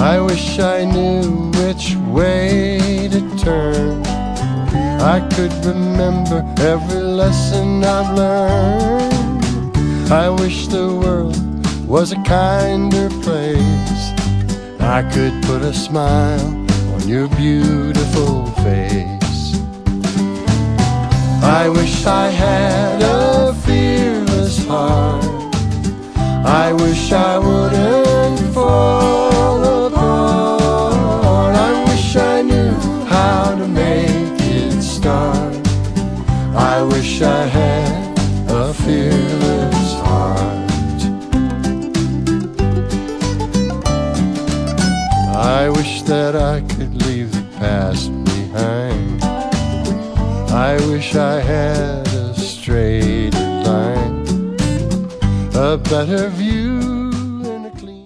I wish I knew which way to turn. I could remember every lesson I've learned. I wish the world was a kinder place. I could put a smile on your beautiful face. I wish I had a fearless heart. I wish I wouldn't fall apart. I wish I knew how to make it start. I wish I had a fearless heart. I wish that I could leave the past behind. I wish I had a straighter line, a better view